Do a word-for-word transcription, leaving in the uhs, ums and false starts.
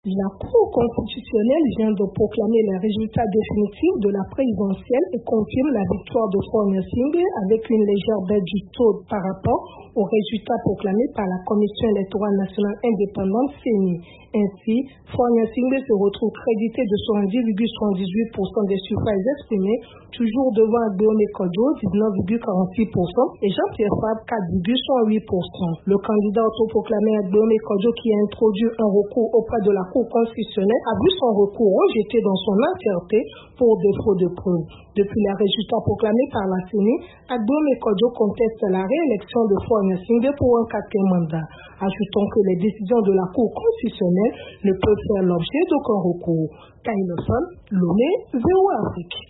La Cour constitutionnelle vient de proclamer les résultats définitifs de la présidentielle et confirme la victoire de Faure Gnassingbé avec une légère baisse du taux par rapport aux résultats proclamés par la Commission électorale nationale indépendante C E N I. Ainsi, Faure Gnassingbé se retrouve crédité de soixante-dix virgule soixante-dix-huit pour cent des suffrages exprimés, toujours devant Agbéomé Kodjo, dix-neuf virgule quarante-six pour cent, et Jean-Pierre Fabre, quatre virgule soixante-huit pour cent. Le candidat autoproclamé Agbéomé Kodjo, qui a introduit un recours auprès de la Cour constitutionnelle, a vu son recours rejeté dans son entièreté pour défaut de preuves. Depuis les résultats proclamés par la C E N I, Agbéomé Kodjo conteste la réélection de Faure Gnassingbé pour un quatrième mandat. Ajoutons que les décisions de la Cour constitutionnelle ne peuvent faire l'objet d'aucun recours. Kaïnoson, Lomé, Zéro Afrique.